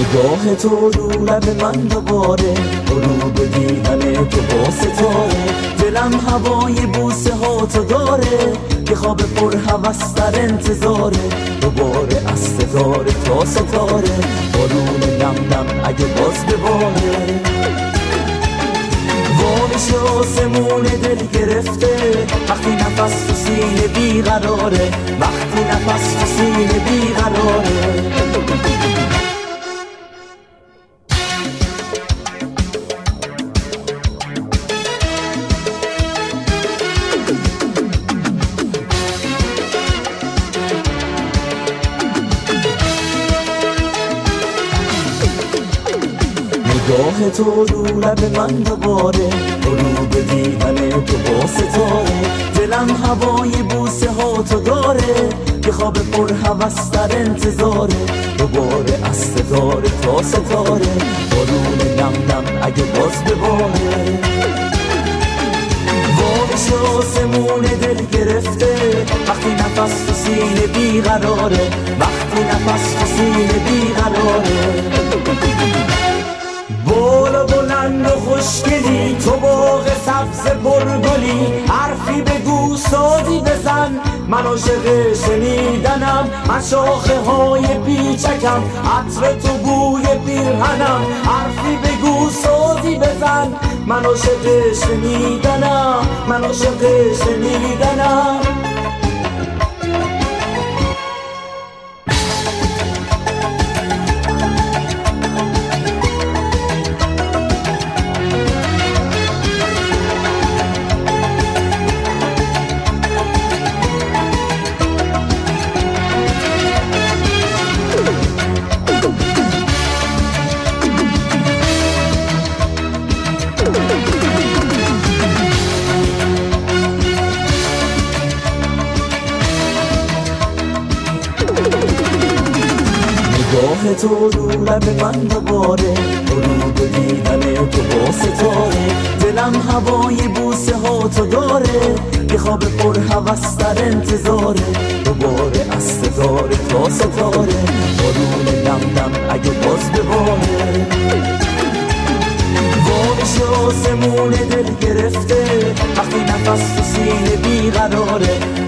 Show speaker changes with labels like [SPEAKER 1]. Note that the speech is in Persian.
[SPEAKER 1] نگاه تو رو لب من دوباره، غروب دیدن تو با ستاره. دلم هوای بوسه ها تو داره، که خواب پر هوس در انتظاره. دوباره از ستاره تا ستاره، بارون نم نم اگه باز بباره. بارش آسمون دل گرفته، وقتی نفس تو سینه بیقراره، وقتی نفس تو سینه بیقراره. نگاه تو رو لب من دوباره، غروب دیدن تو با ستاره. دلم هوای بوسه ها تو داره، که خواب پر هوس در انتظاره. دوباره از ستاره تا ستاره، بارون نم نم اگه باز بباره. بارش آسمون دل گرفته، وقتی نفس تو سینه بیقراره، وقتی نفس تو سینه بیقراره. بالا بلند و خوشگلی، تو باغ سبز پرگلی. حرفی بگو سازی بزن، من عاشق شنیدنم. من شاخه های پیچکم، عطر تو بوی پیرهنم. حرفی بگو سازی بزن، من عاشق شنیدنم. من عاشق شنیدنم. نگاه تو رو لب من دوباره، غروب دیدن تو با ستاره. دلم هوای بوسه ها تو داره، که خواب پر هوس در انتظاره. دوباره از ستاره تا ستاره، بارون نم نم اگه باز بباره. بارش آسمون دل گرفته، وقتی نفس تو سینه بیقراره،